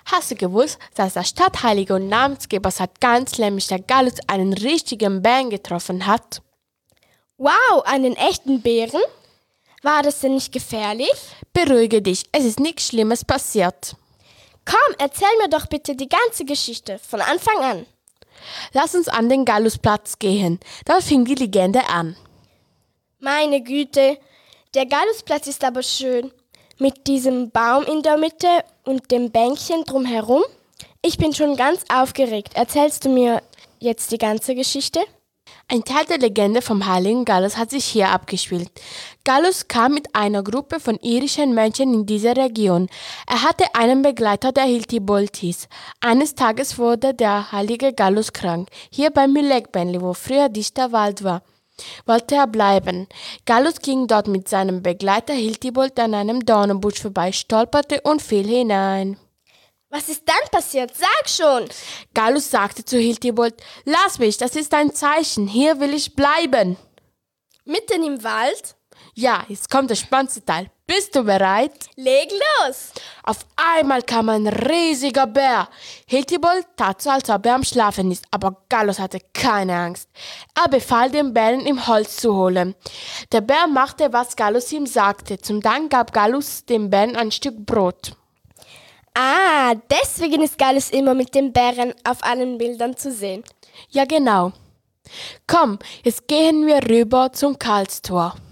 Hast du gewusst, dass der Stadtheilige und Namensgeber St. Gans, nämlich der Gallus, einen richtigen Bären getroffen hat? Wow, einen echten Bären? War das denn nicht gefährlich? Beruhige dich, es ist nichts Schlimmes passiert. Komm, erzähl mir doch bitte die ganze Geschichte, von Anfang an. Lass uns an den Gallusplatz gehen. Dort fing die Legende an. Meine Güte, der Gallusplatz ist aber schön. Mit diesem Baum in der Mitte und dem Bänkchen drumherum. Ich bin schon ganz aufgeregt. Erzählst du mir jetzt die ganze Geschichte? Ein Teil der Legende vom heiligen Gallus hat sich hier abgespielt. Gallus kam mit einer Gruppe von irischen Menschen in diese Region. Er hatte einen Begleiter, der Hiltibold hieß. Eines Tages wurde der heilige Gallus krank. Hier bei Mühlegbenli, wo früher dichter Wald war, wollte er bleiben. Gallus ging dort mit seinem Begleiter Hiltibold an einem Dornenbusch vorbei, stolperte und fiel hinein. Was ist dann passiert? Sag schon! Gallus sagte zu Hiltibold: Lass mich, das ist ein Zeichen, hier will ich bleiben. Mitten im Wald? Ja, jetzt kommt der spannendste Teil. Bist du bereit? Leg los! Auf einmal kam ein riesiger Bär. Hiltibold tat so, als ob er am Schlafen ist, aber Gallus hatte keine Angst. Er befahl dem Bären, ihm Holz zu holen. Der Bär machte, was Gallus ihm sagte. Zum Dank gab Gallus dem Bären ein Stück Brot. Ah, deswegen ist Gallus immer mit dem Bären auf allen Bildern zu sehen. Ja, genau. Komm, jetzt gehen wir rüber zum Karlstor.